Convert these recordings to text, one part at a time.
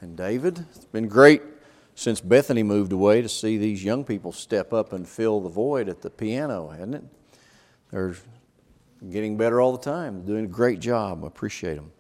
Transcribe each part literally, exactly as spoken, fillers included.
and David. It's been great since Bethany moved away to see these young people step up and fill the void at the piano, hasn't it? They're getting better all the time. They're doing a great job. I appreciate them.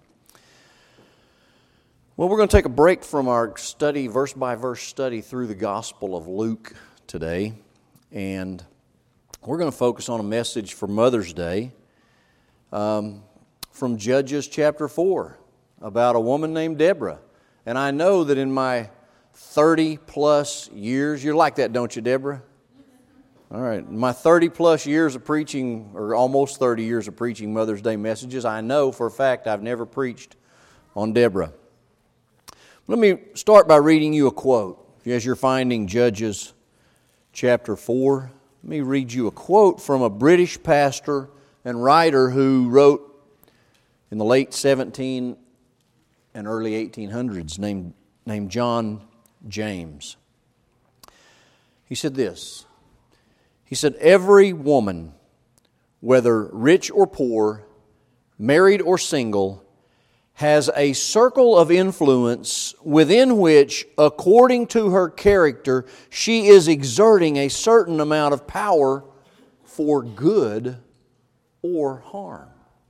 Well, we're going to take a break from our study, verse-by-verse study through the Gospel of Luke today, and we're going to focus on a message for Mother's Day um, from Judges chapter four about a woman named Deborah. And I know that in my thirty-plus years, you're like that, don't you, Deborah? All right. In my thirty-plus years of preaching, or almost thirty years of preaching Mother's Day messages, I know for a fact I've never preached on Deborah. Let me start by reading you a quote. As you're finding Judges chapter four, let me read you a quote from a British pastor and writer who wrote in the late seventeen and early eighteen hundreds, named, named John James. He said this. He said, "Every woman, whether rich or poor, married or single, has a circle of influence within which, according to her character, she is exerting a certain amount of power for good or harm.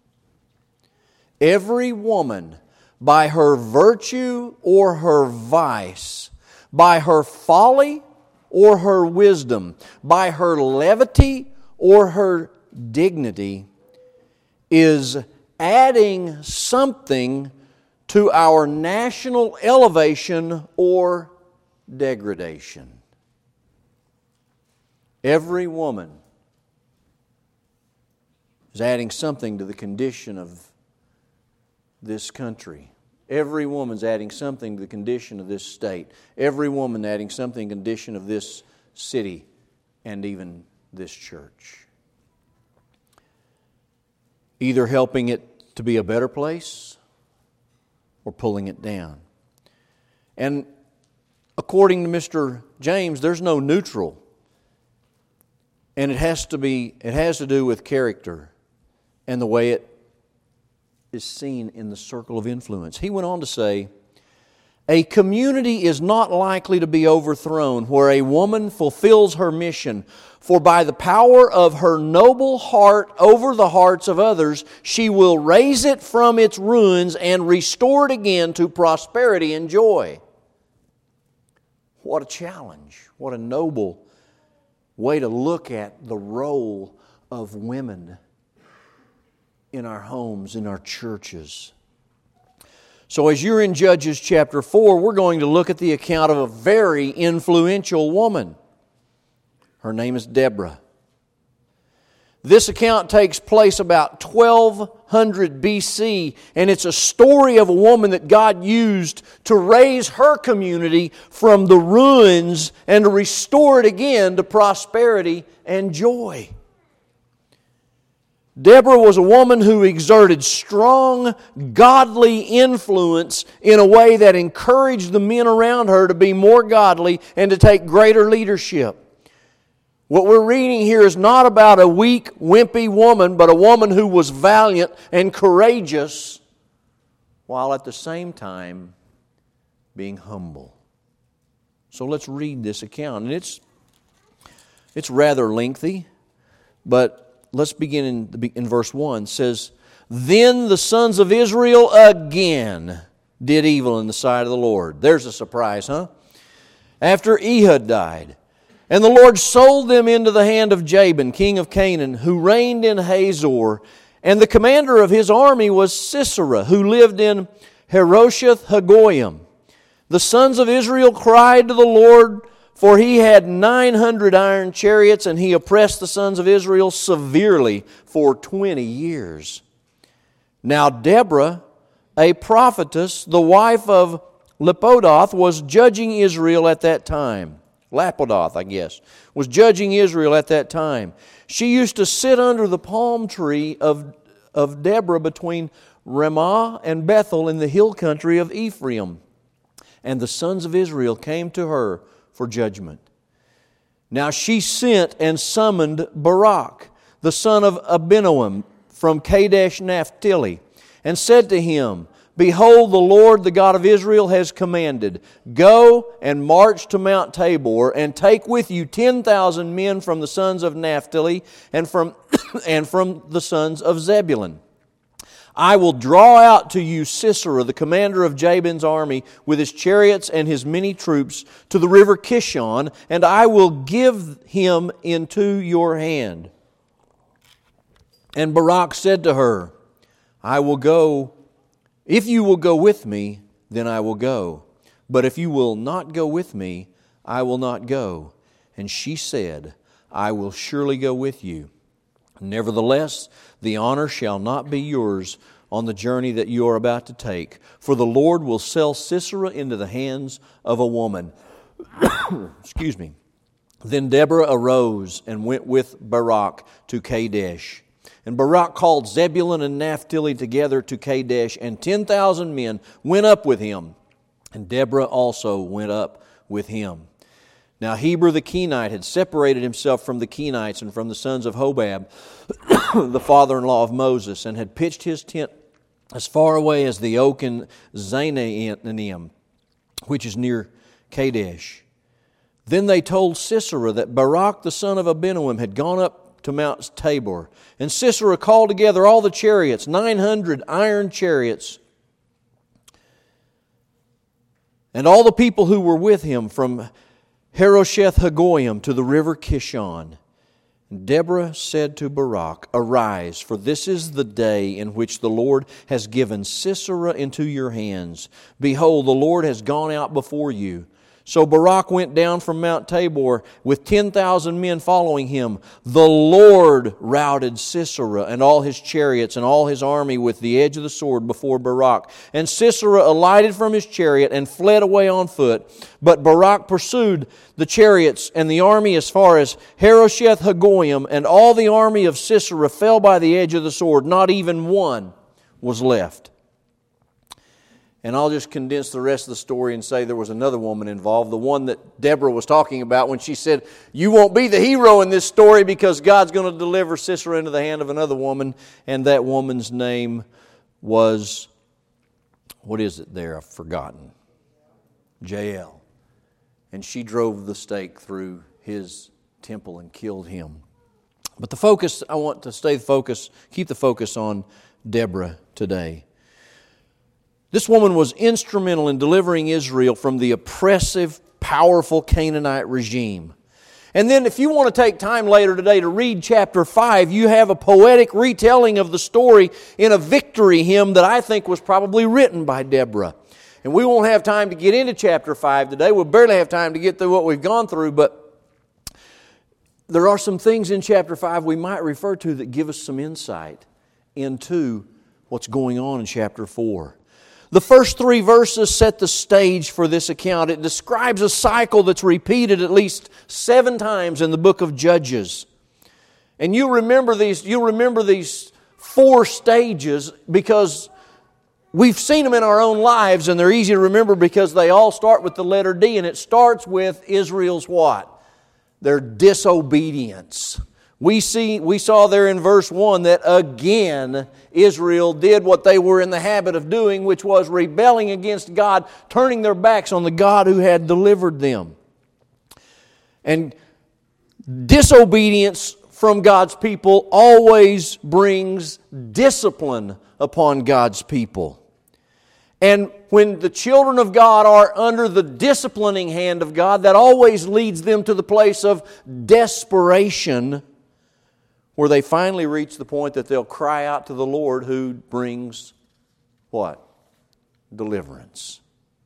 Every woman, by her virtue or her vice, by her folly or her wisdom, by her levity or her dignity, is adding something to our national elevation or degradation." Every woman is adding something to the condition of this country. Every woman's adding something to the condition of this state. Every woman adding something to the condition of this city and even this church. Either helping it to be a better place or pulling it down. And according to Mister James, there's no neutral. And it has to be, it has to do with character and the way it is seen in the circle of influence. He went on to say, "A community is not likely to be overthrown where a woman fulfills her mission, for by the power of her noble heart over the hearts of others, she will raise it from its ruins and restore it again to prosperity and joy." What a challenge. What a noble way to look at the role of women in our homes, in our churches. So as you're in Judges chapter four, we're going to look at the account of a very influential woman. Her name is Deborah. This account takes place about twelve hundred B C, and it's a story of a woman that God used to raise her community from the ruins and to restore it again to prosperity and joy. Deborah was a woman who exerted strong, godly influence in a way that encouraged the men around her to be more godly and to take greater leadership. What we're reading here is not about a weak, wimpy woman, but a woman who was valiant and courageous, while at the same time being humble. So let's read this account. And it's, it's rather lengthy, but let's begin in, the, in verse one. It says, "Then the sons of Israel again did evil in the sight of the Lord." There's a surprise, huh? "After Ehud died. And the Lord sold them into the hand of Jabin, king of Canaan, who reigned in Hazor. And the commander of his army was Sisera, who lived in Harosheth Hagoyim. The sons of Israel cried to the Lord, for he had nine hundred iron chariots, and he oppressed the sons of Israel severely for twenty years. Now Deborah, a prophetess, the wife of Lapidoth, was judging Israel at that time. Lapidoth, I guess, was judging Israel at that time. She used to sit under the palm tree of, of Deborah between Ramah and Bethel in the hill country of Ephraim. And the sons of Israel came to her for judgment. Now she sent and summoned Barak, the son of Abinoam, from Kadesh Naphtali, and said to him, Behold, the Lord, the God of Israel, has commanded, Go and march to Mount Tabor, and take with you ten thousand men from the sons of Naphtali and from, and from the sons of Zebulun. I will draw out to you Sisera, the commander of Jabin's army, with his chariots and his many troops, to the river Kishon, and I will give him into your hand. And Barak said to her, I will go. If you will go with me, then I will go. But if you will not go with me, I will not go. And she said, I will surely go with you. Nevertheless, the honor shall not be yours on the journey that you are about to take, for the Lord will sell Sisera into the hands of a woman. Excuse me. Then Deborah arose and went with Barak to Kadesh. And Barak called Zebulun and Naphtali together to Kadesh, and ten thousand men went up with him. And Deborah also went up with him. Now Heber the Kenite had separated himself from the Kenites and from the sons of Hobab, the father-in-law of Moses, and had pitched his tent as far away as the oak in Zaanannim, which is near Kadesh. Then they told Sisera that Barak the son of Abinoam had gone up to Mount Tabor. And Sisera called together all the chariots, nine hundred iron chariots, and all the people who were with him from Harosheth Hagoyim to the river Kishon. And Deborah said to Barak, Arise, for this is the day in which the Lord has given Sisera into your hands. Behold, the Lord has gone out before you. So Barak went down from Mount Tabor with ten thousand men following him. The Lord routed Sisera and all his chariots and all his army with the edge of the sword before Barak. And Sisera alighted from his chariot and fled away on foot. But Barak pursued the chariots and the army as far as Harosheth Hagoyim, and all the army of Sisera fell by the edge of the sword. Not even one was left. And I'll just condense the rest of the story and say there was another woman involved, the one that Deborah was talking about when she said, you won't be the hero in this story because God's going to deliver Sisera into the hand of another woman. And that woman's name was, what is it there? I've forgotten. Jael. And she drove the stake through his temple and killed him. But the focus, I want to stay focused, keep the focus on Deborah today. This woman was instrumental in delivering Israel from the oppressive, powerful Canaanite regime. And then if you want to take time later today to read chapter five, you have a poetic retelling of the story in a victory hymn that I think was probably written by Deborah. And we won't have time to get into chapter five today. We'll barely have time to get through what we've gone through, but there are some things in chapter five we might refer to that give us some insight into what's going on in chapter four. The first three verses set the stage for this account. It describes a cycle that's repeated at least seven times in the book of Judges. And you remember these, you remember these four stages because we've seen them in our own lives, and they're easy to remember because they all start with the letter D, and it starts with Israel's what? Their disobedience. We see, we saw there in verse one that again Israel did what they were in the habit of doing, which was rebelling against God, turning their backs on the God who had delivered them. And disobedience from God's people always brings discipline upon God's people. And when the children of God are under the disciplining hand of God, that always leads them to the place of desperation, where they finally reach the point that they'll cry out to the Lord, who brings what? Deliverance.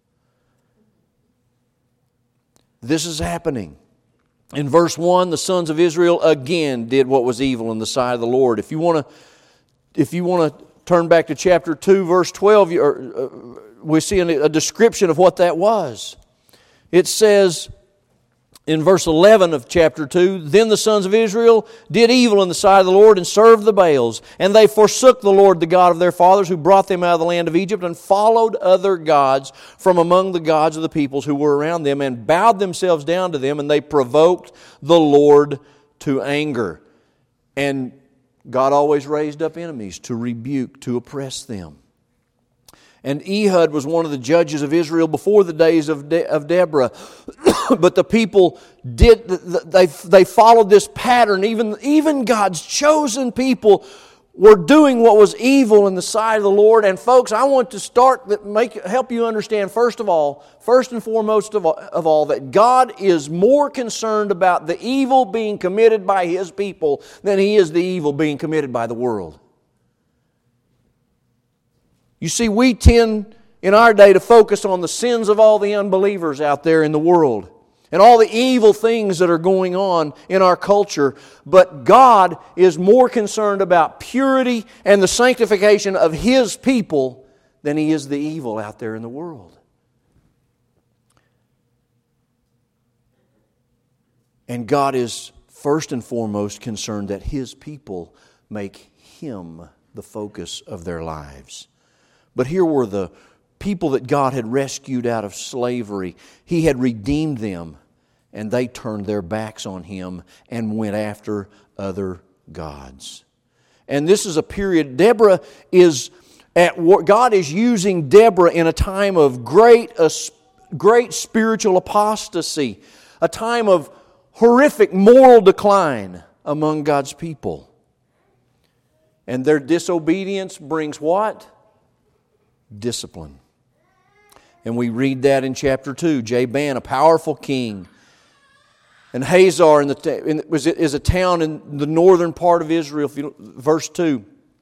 This is happening. In verse one, the sons of Israel again did what was evil in the sight of the Lord. If you want to, if you want to turn back to chapter two, verse twelve, we see a description of what that was. It says, in verse eleven of chapter two, Then the sons of Israel did evil in the sight of the Lord and served the Baals. And they forsook the Lord, the God of their fathers, who brought them out of the land of Egypt, and followed other gods from among the gods of the peoples who were around them, and bowed themselves down to them, and they provoked the Lord to anger. And God always raised up enemies to rebuke, to oppress them. And Ehud was one of the judges of Israel before the days of, De- of Deborah. But the people did, they, they followed this pattern. Even, even God's chosen people were doing what was evil in the sight of the Lord. And folks, I want to start, make help you understand, first of all, first and foremost of all, of all, that God is more concerned about the evil being committed by His people than He is the evil being committed by the world. You see, we tend in our day to focus on the sins of all the unbelievers out there in the world and all the evil things that are going on in our culture. But God is more concerned about purity and the sanctification of His people than He is the evil out there in the world. And God is first and foremost concerned that His people make Him the focus of their lives. But here were the people that God had rescued out of slavery. He had redeemed them, and they turned their backs on Him and went after other gods. And this is a period, Deborah is at war. God is using Deborah in a time of great, uh, great spiritual apostasy, a time of horrific moral decline among God's people. And their disobedience brings what? Discipline. And we read that in chapter two. Jabin, a powerful king. And Hazor in the, in, was, is a town in the northern part of Israel. If you, verse two.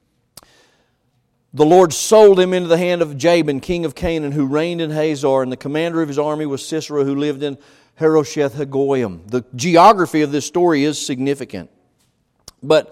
The Lord sold him into the hand of Jabin, king of Canaan, who reigned in Hazor. And the commander of his army was Sisera, who lived in Harosheth Hagoyim. The geography of this story is significant. But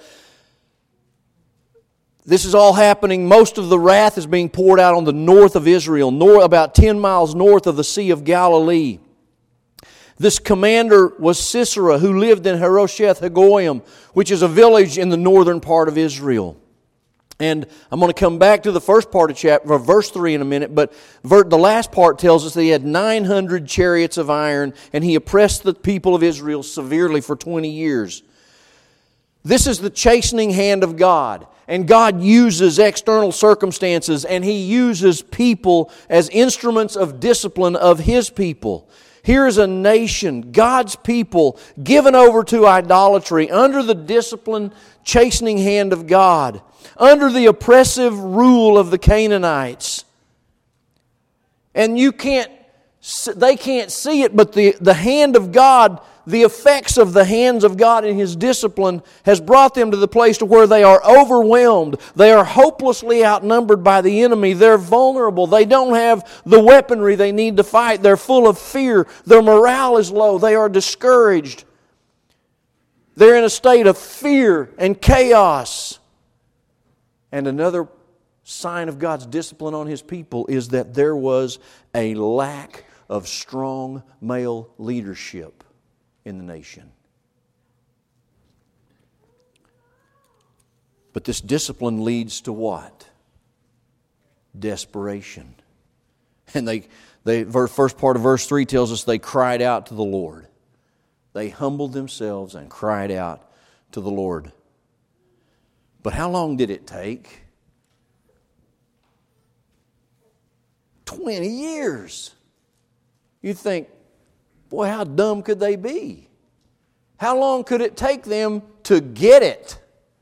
this is all happening. Most of the wrath is being poured out on the north of Israel, north, about ten miles north of the Sea of Galilee. This commander was Sisera, who lived in Harosheth Hagoyim, which is a village in the northern part of Israel. And I'm going to come back to the first part of chapter, verse three in a minute, but the last part tells us that he had nine hundred chariots of iron, and he oppressed the people of Israel severely for twenty years. This is the chastening hand of God. And God uses external circumstances, and He uses people as instruments of discipline of His people. Here is a nation, God's people, given over to idolatry under the discipline, chastening hand of God, under the oppressive rule of the Canaanites. And you can't, they can't see it, but the, the hand of God, the effects of the hands of God in His discipline has brought them to the place to where they are overwhelmed. They are hopelessly outnumbered by the enemy. They're vulnerable. They don't have the weaponry they need to fight. They're full of fear. Their morale is low. They are discouraged. They're in a state of fear and chaos. And another sign of God's discipline on His people is that there was a lack of strong male leadership in the nation. But this discipline leads to what? Desperation. And they, they, first part of verse three tells us they cried out to the Lord. They humbled themselves and cried out to the Lord. But how long did it take? Twenty years. You think, boy, how dumb could they be? How long could it take them to get it?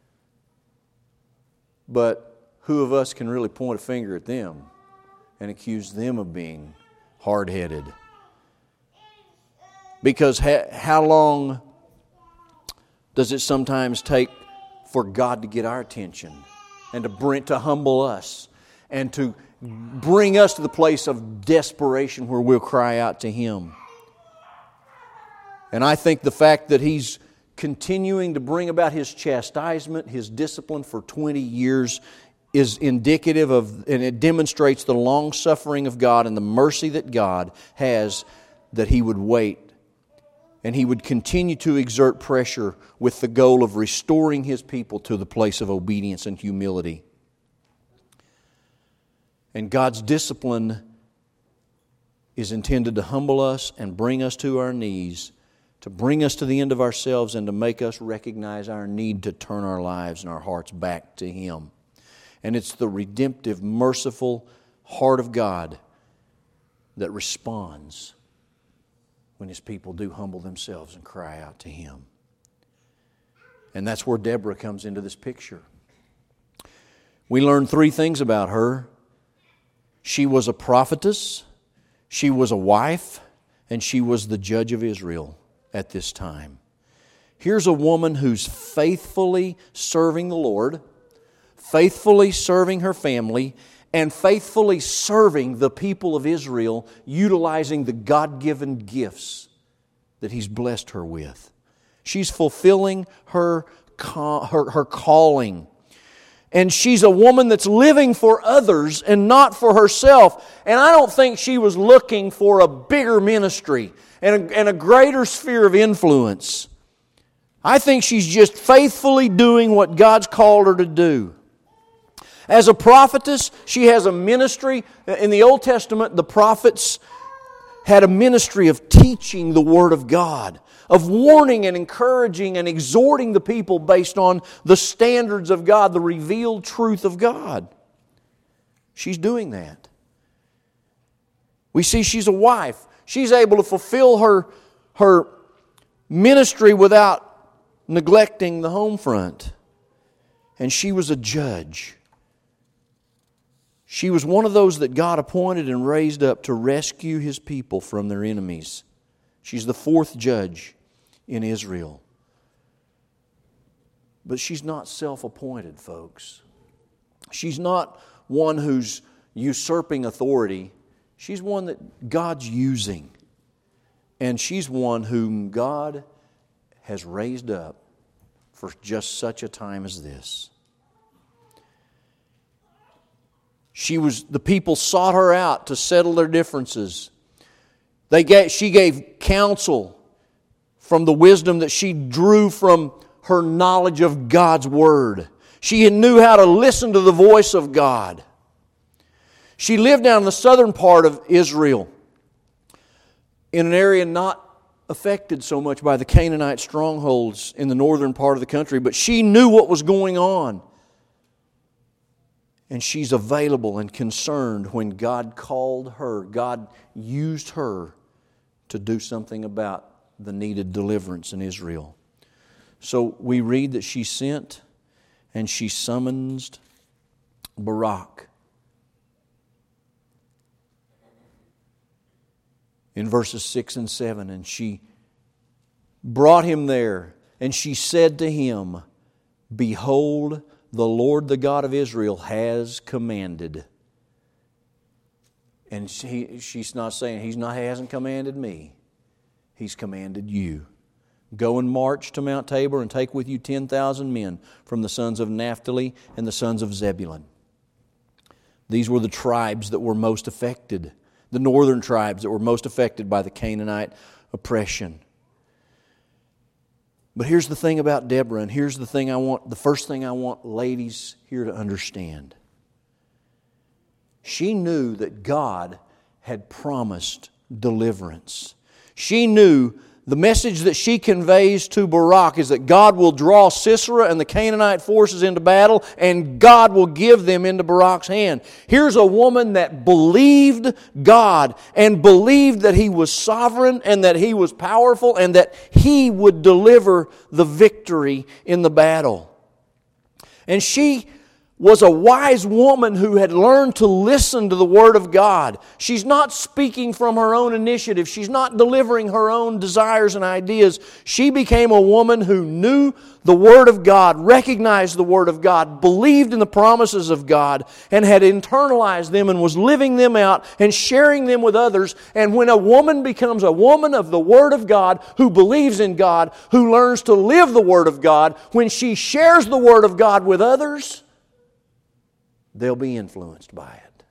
But who of us can really point a finger at them and accuse them of being hard-headed? Because ha- how long does it sometimes take for God to get our attention and to bring, to humble us and to bring us to the place of desperation where we'll cry out to Him? And I think the fact that He's continuing to bring about His chastisement, His discipline for twenty years is indicative of, and it demonstrates the long-suffering of God and the mercy that God has, that He would wait and He would continue to exert pressure with the goal of restoring His people to the place of obedience and humility. And God's discipline is intended to humble us and bring us to our knees, to bring us to the end of ourselves and to make us recognize our need to turn our lives and our hearts back to Him. And it's the redemptive, merciful, heart of God that responds when His people do humble themselves and cry out to Him. And that's where Deborah comes into this picture. We learn three things about her. She was a prophetess, she was a wife, and she was the judge of Israel at this time. Here's a woman who's faithfully serving the Lord, faithfully serving her family, and faithfully serving the people of Israel, utilizing the God-given gifts that He's blessed her with. She's fulfilling her, her, her calling. And she's a woman that's living for others and not for herself. And I don't think she was looking for a bigger ministry and a, and a greater sphere of influence. I think she's just faithfully doing what God's called her to do. As a prophetess, she has a ministry. In the Old Testament, the prophets had a ministry of teaching the Word of God, of warning and encouraging and exhorting the people based on the standards of God, the revealed truth of God. She's doing that. We see she's a wife. She's able to fulfill her, her ministry without neglecting the home front. And she was a judge. She was one of those that God appointed and raised up to rescue His people from their enemies. She's the fourth judge in Israel. But she's not self-appointed, folks. She's not one who's usurping authority. She's one that God's using. And she's one whom God has raised up for just such a time as this. She was, the people sought her out to settle their differences. They gave, she gave counsel from the wisdom that she drew from her knowledge of God's Word. She knew how to listen to the voice of God. She lived down in the southern part of Israel, in an area not affected so much by the Canaanite strongholds in the northern part of the country, but she knew what was going on. And she's available and concerned when God called her. God used her to do something about the needed deliverance in Israel. So we read that she sent and she summoned Barak. In verses six and seven, and she brought him there, and she said to him, "Behold, the Lord, the God of Israel, has commanded." And she, she's not saying, He's not, He hasn't commanded me. He's commanded you. Go and march to Mount Tabor and take with you ten thousand men from the sons of Naphtali and the sons of Zebulun. These were the tribes that were most affected, the northern tribes that were most affected by the Canaanite oppression. But here's the thing about Deborah, and here's the thing I want, the first thing I want ladies here to understand. She knew that God had promised deliverance. She knew the message that she conveys to Barak is that God will draw Sisera and the Canaanite forces into battle, and God will give them into Barak's hand. Here's a woman that believed God and believed that He was sovereign and that He was powerful and that He would deliver the victory in the battle. And she was a wise woman who had learned to listen to the Word of God. She's not speaking from her own initiative. She's not delivering her own desires and ideas. She became a woman who knew the Word of God, recognized the Word of God, believed in the promises of God, and had internalized them and was living them out and sharing them with others. And when a woman becomes a woman of the Word of God, who believes in God, who learns to live the Word of God, when she shares the Word of God with others, they'll be influenced by it.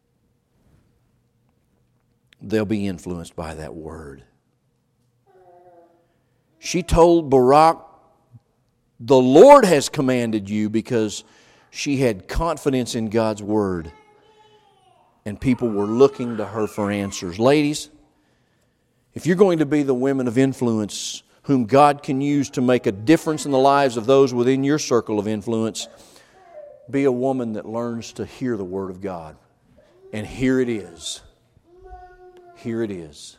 They'll be influenced by that word. She told Barak, "The Lord has commanded you," because she had confidence in God's word. And people were looking to her for answers. Ladies, if you're going to be the women of influence whom God can use to make a difference in the lives of those within your circle of influence, be a woman that learns to hear the Word of God And here it is. Here it is.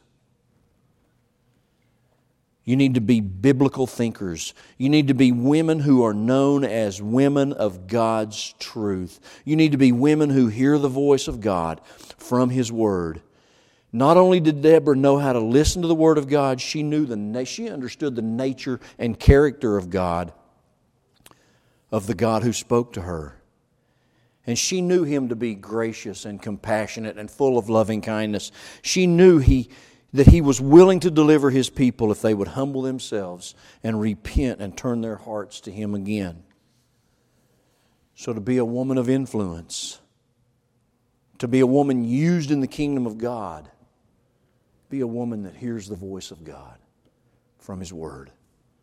You need to be biblical thinkers. You need to be women who are known as women of God's truth. You need to be women who hear the voice of God from His Word. Not only did Deborah know how to listen to the Word of God, she knew the she understood the nature and character of God, of the God who spoke to her. And she knew Him to be gracious and compassionate and full of loving kindness. She knew He that He was willing to deliver His people if they would humble themselves and repent and turn their hearts to Him again. So to be a woman of influence, to be a woman used in the kingdom of God, be a woman that hears the voice of God from His Word.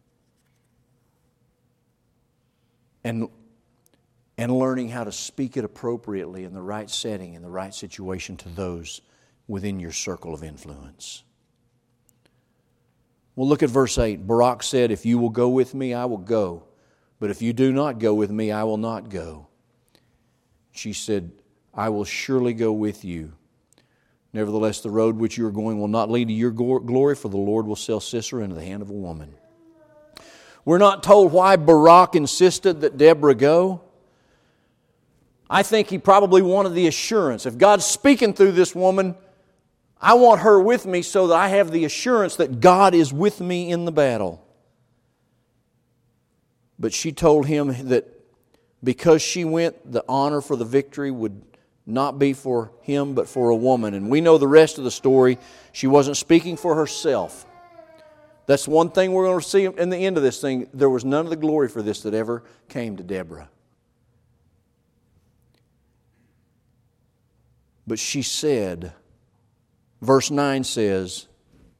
And, and learning how to speak it appropriately in the right setting, in the right situation to those within your circle of influence. Well, look at verse eight. Barak said, "If you will go with me, I will go. But if you do not go with me, I will not go." She said, "I will surely go with you. Nevertheless, the road which you are going will not lead to your glory, for the Lord will sell Sisera into the hand of a woman." We're not told why Barak insisted that Deborah go. I think he probably wanted the assurance. If God's speaking through this woman, I want her with me so that I have the assurance that God is with me in the battle. But she told him that because she went, the honor for the victory would not be for him, but for a woman. And we know the rest of the story. She wasn't speaking for herself. That's one thing we're going to see in the end of this thing. There was none of the glory for this that ever came to Deborah. But she said, verse nine says,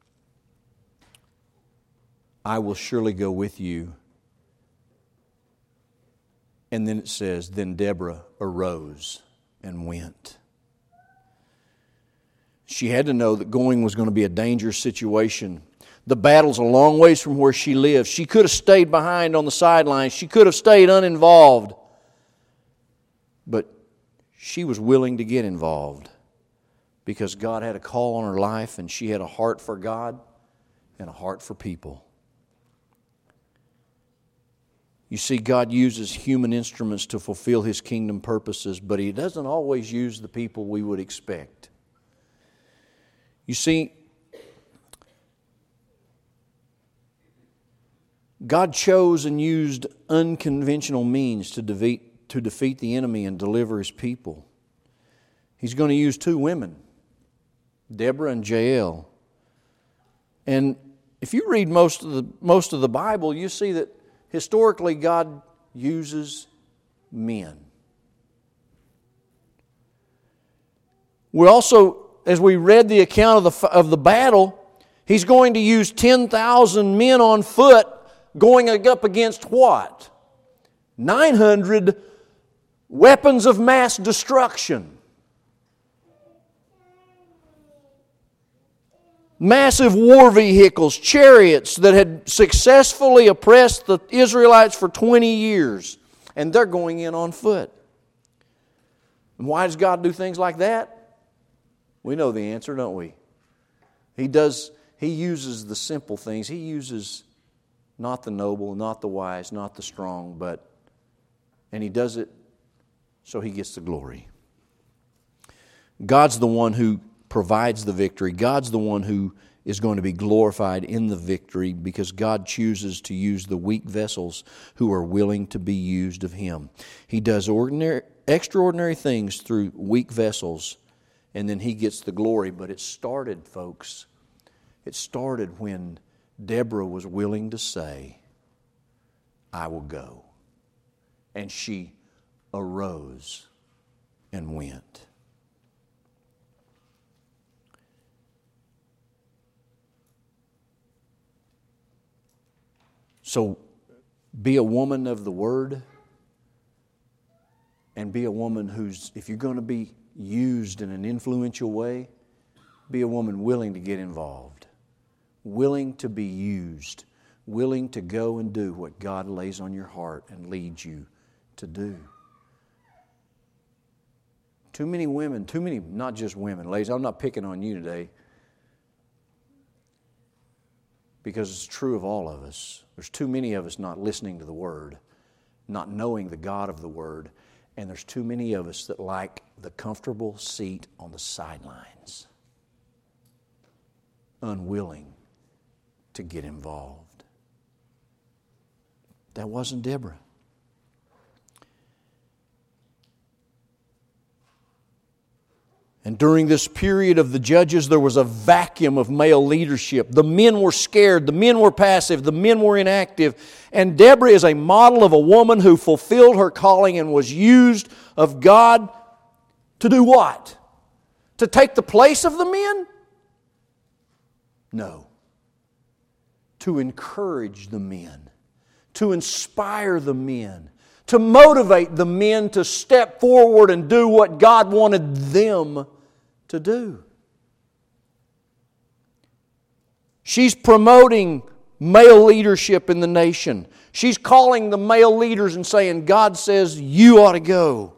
"I will surely go with you." And then it says, then Deborah arose and went. She had to know that going was going to be a dangerous situation. The battle's a long ways from where she lived. She could have stayed behind on the sidelines. She could have stayed uninvolved. But she was willing to get involved because God had a call on her life and she had a heart for God and a heart for people. You see, God uses human instruments to fulfill His kingdom purposes, but He doesn't always use the people we would expect. You see, God chose and used unconventional means to defeat, to defeat the enemy and deliver His people. He's going to use two women, Deborah and Jael. And if you read most of the most of the Bible, you see that historically God uses men. We also, as we read the account of the of the battle, He's going to use ten thousand men on foot going up against what? nine hundred weapons of mass destruction. Massive war vehicles, chariots that had successfully oppressed the Israelites for twenty years. And they're going in on foot. And why does God do things like that? We know the answer, don't we? He does. He uses the simple things. He uses not the noble, not the wise, not the strong, but, and He does it so He gets the glory. God's the one who provides the victory. God's the one who is going to be glorified in the victory because God chooses to use the weak vessels who are willing to be used of Him. He does ordinary, extraordinary things through weak vessels, and then He gets the glory. But it started, folks, it started when Deborah was willing to say, "I will go." And she arose and went. So be a woman of the Word and be a woman who's, if you're going to be used in an influential way, be a woman willing to get involved, willing to be used, willing to go and do what God lays on your heart and leads you to do. Too many women, too many, not just women. Ladies, I'm not picking on you today, because it's true of all of us. There's too many of us not listening to the Word, not knowing the God of the Word, and there's too many of us that like the comfortable seat on the sidelines, unwilling to get involved. That wasn't Deborah. And during this period of the judges, there was a vacuum of male leadership. The men were scared. The men were passive. The men were inactive. And Deborah is a model of a woman who fulfilled her calling and was used of God to do what? To take the place of the men? No. To encourage the men. To inspire the men. To motivate the men to step forward and do what God wanted them to do. She's promoting male leadership in the nation. She's calling the male leaders and saying, God says you ought to go.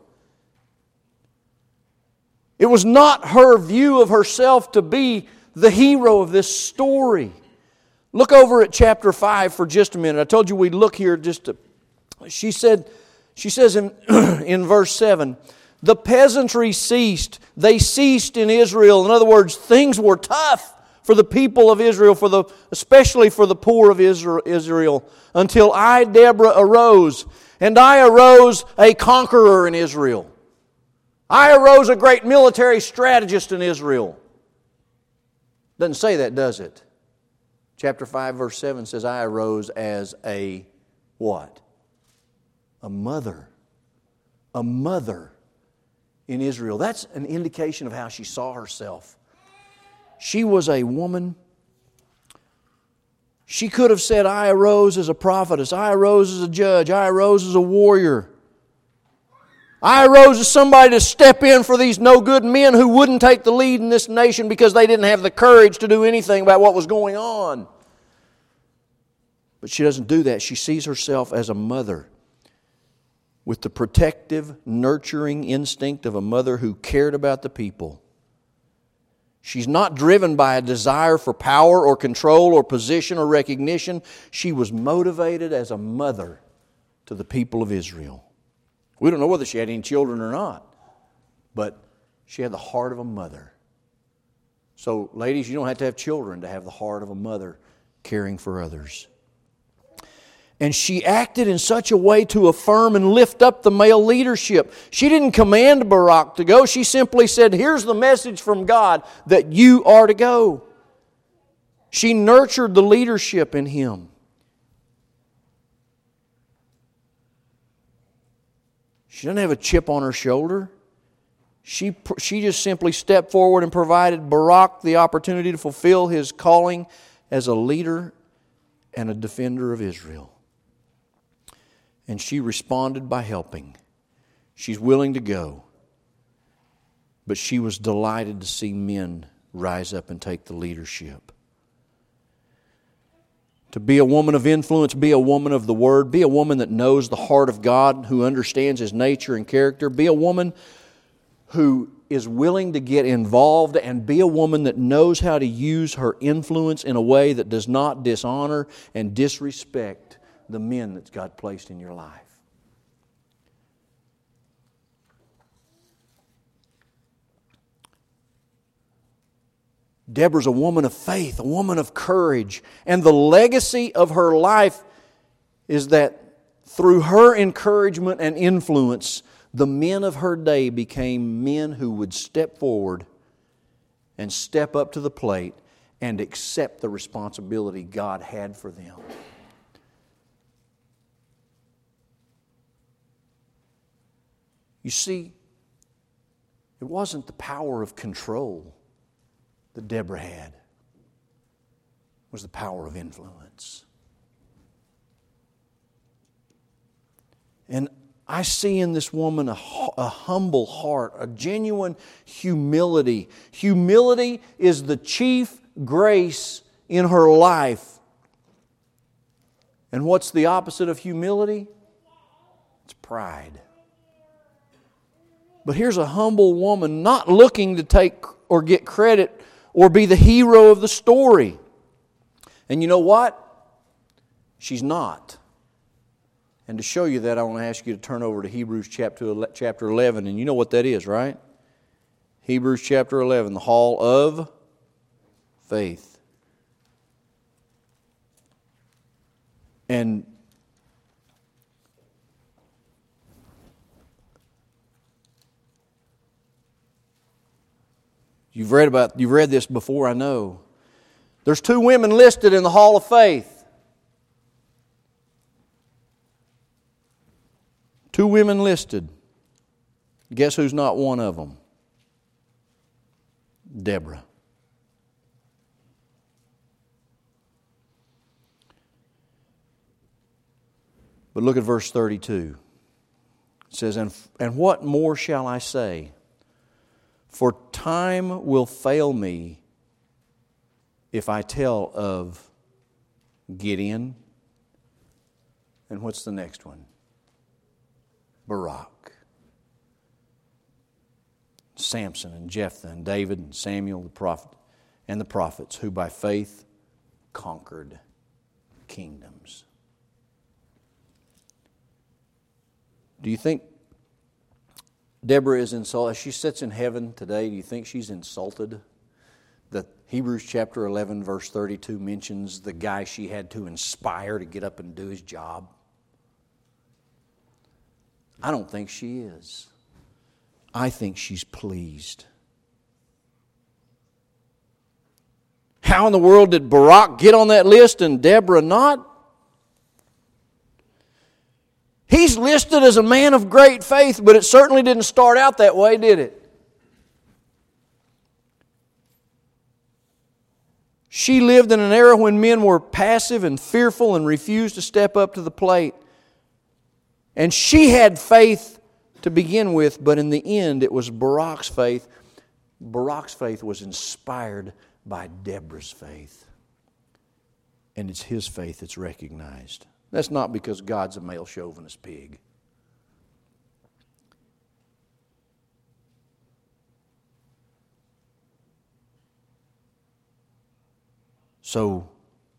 It was not her view of herself to be the hero of this story. Look over at chapter five for just a minute. I told you we'd look here just to... She said, she says in, in verse seven, the peasantry ceased. They ceased in Israel. In other words, things were tough for the people of Israel, for the, especially for the poor of Israel, until I, Deborah, arose. And I arose a conqueror in Israel. I arose a great military strategist in Israel. Doesn't say that, does it? Chapter five, verse seven says, I arose as a what? A mother. A mother in Israel. That's an indication of how she saw herself. She was a woman. She could have said, I arose as a prophetess. I arose as a judge. I arose as a warrior. I arose as somebody to step in for these no good men who wouldn't take the lead in this nation because they didn't have the courage to do anything about what was going on. But she doesn't do that. She sees herself as a mother with the protective, nurturing instinct of a mother who cared about the people. She's not driven by a desire for power or control or position or recognition. She was motivated as a mother to the people of Israel. We don't know whether she had any children or not, but she had the heart of a mother. So, ladies, you don't have to have children to have the heart of a mother caring for others. And she acted in such a way to affirm and lift up the male leadership. She didn't command Barak to go. She simply said, here's the message from God that you are to go. She nurtured the leadership in him. She doesn't have a chip on her shoulder. She, she just simply stepped forward and provided Barak the opportunity to fulfill his calling as a leader and a defender of Israel. And she responded by helping. She's willing to go. But she was delighted to see men rise up and take the leadership. To be a woman of influence, be a woman of the Word, be a woman that knows the heart of God, who understands His nature and character, be a woman who is willing to get involved, and be a woman that knows how to use her influence in a way that does not dishonor and disrespect the men that God placed in your life. Deborah's a woman of faith, a woman of courage, and the legacy of her life is that through her encouragement and influence, the men of her day became men who would step forward and step up to the plate and accept the responsibility God had for them. You see, it wasn't the power of control that Deborah had. It was the power of influence. And I see in this woman a, a humble heart, a genuine humility. Humility is the chief grace in her life. And what's the opposite of humility? It's pride. But here's a humble woman not looking to take or get credit or be the hero of the story. And you know what? She's not. And to show you that, I want to ask you to turn over to Hebrews chapter eleven. And you know what that is, right? Hebrews chapter eleven, the hall of faith. And you've read about you've read this before, I know. There's two women listed in the hall of faith. Two women listed. Guess who's not one of them? Deborah. But look at verse thirty-two. It says, and, and what more shall I say? For time will fail me if I tell of Gideon. And what's the next one? Barak. Samson and Jephthah and David and Samuel the prophet and the prophets who by faith conquered kingdoms. Do you think Deborah is insulted? As she sits in heaven today, do you think she's insulted that Hebrews chapter eleven verse thirty-two mentions the guy she had to inspire to get up and do his job? I don't think she is. I think she's pleased. How in the world did Barak get on that list and Deborah not? He's listed as a man of great faith, but it certainly didn't start out that way, did it? She lived in an era when men were passive and fearful and refused to step up to the plate. And she had faith to begin with, but in the end it was Barak's faith. Barak's faith was inspired by Deborah's faith. And it's his faith that's recognized. That's not because God's a male chauvinist pig. So,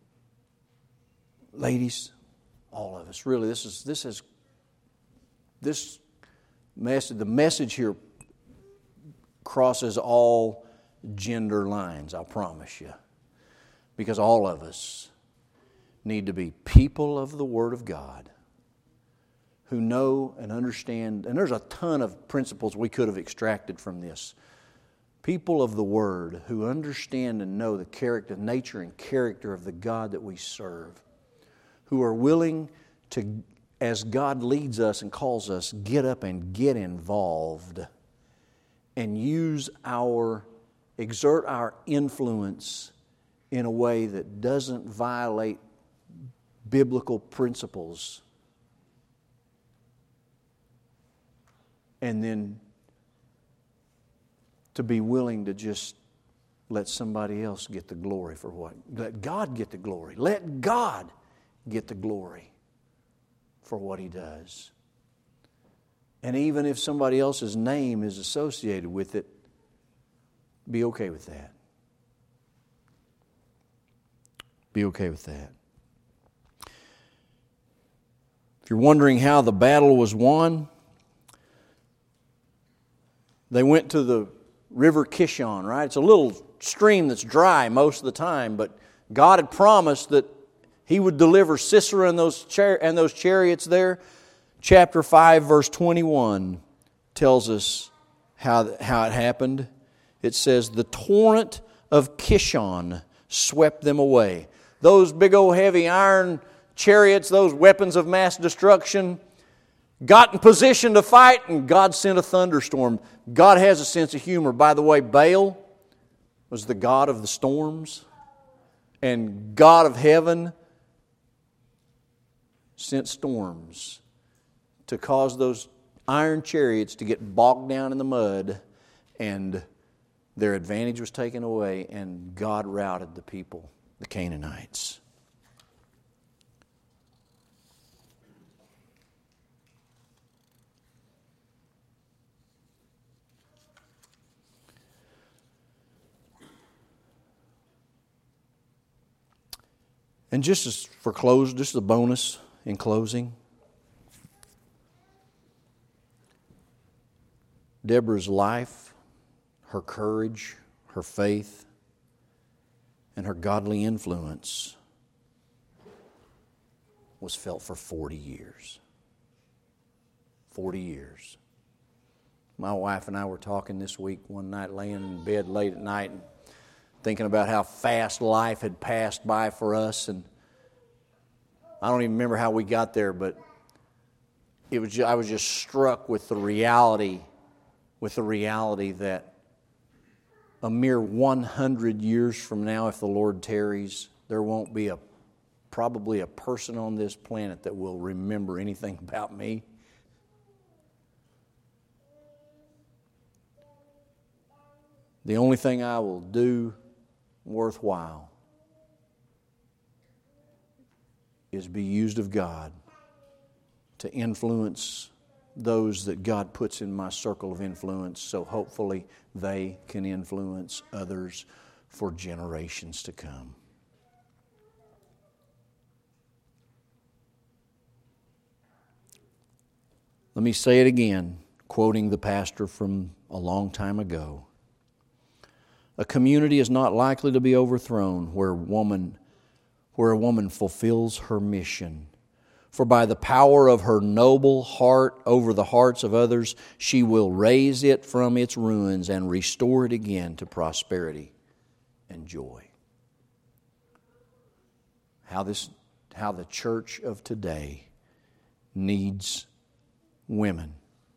ladies, all of us, really, this is this is this message. The message here crosses all gender lines. I promise you, because all of us need to be people of the Word of God who know and understand, and there's a ton of principles we could have extracted from this. People of the Word who understand and know the character, nature and character of the God that we serve, who are willing to, as God leads us and calls us, get up and get involved and use our, exert our influence in a way that doesn't violate biblical principles, and then to be willing to just let somebody else get the glory for what? Let God get the glory. Let God get the glory for what He does. And even if somebody else's name is associated with it, be okay with that. Be okay with that. If you're wondering how the battle was won, they went to the river Kishon, right? It's a little stream that's dry most of the time, but God had promised that He would deliver Sisera and those, char- and those chariots there. Chapter five, verse twenty-one tells us how, how it happened. It says, the torrent of Kishon swept them away. Those big old heavy iron chariots, those weapons of mass destruction, got in position to fight, and God sent a thunderstorm. God has a sense of humor. By the way, Baal was the god of the storms, and God of heaven sent storms to cause those iron chariots to get bogged down in the mud, and their advantage was taken away, and God routed the people, the Canaanites. And just as for close, just a bonus in closing, Deborah's life, her courage, her faith, and her godly influence was felt for forty years. forty years. My wife and I were talking this week one night, laying in bed late at night and thinking about how fast life had passed by for us. And I don't even remember how we got there, but it was just, I was just struck with the reality, with the reality that a mere one hundred years from now, if the Lord tarries, there won't be a probably a person on this planet that will remember anything about me. The only thing I will do worthwhile is be used of God to influence those that God puts in my circle of influence, so hopefully they can influence others for generations to come. Let me say it again, quoting the pastor from a long time ago. A community is not likely to be overthrown where woman, where a woman fulfills her mission. For by the power of her noble heart over the hearts of others, she will raise it from its ruins and restore it again to prosperity and joy. How this, how the church of today needs women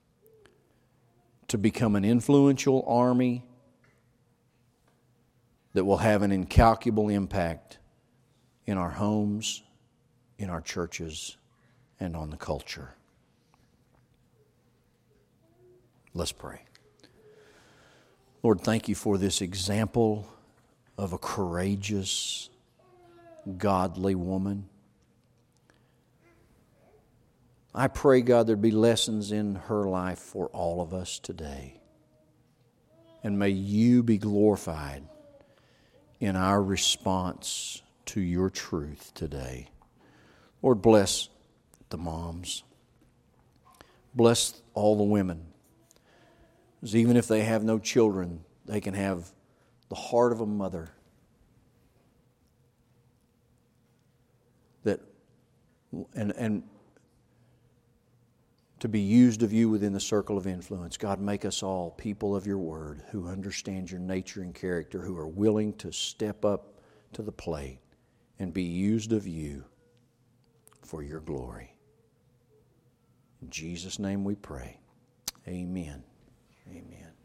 to become an influential army that will have an incalculable impact in our homes, in our churches, and on the culture. Let's pray. Lord, thank you for this example of a courageous, godly woman. I pray, God, there'd be lessons in her life for all of us today. And may you be glorified in our response to your truth today. Lord, bless the moms. Bless all the women. Because even if they have no children, they can have the heart of a mother that and and to be used of you within the circle of influence. God, make us all people of your word who understand your nature and character, who are willing to step up to the plate and be used of you for your glory. In Jesus' name we pray. Amen. Amen.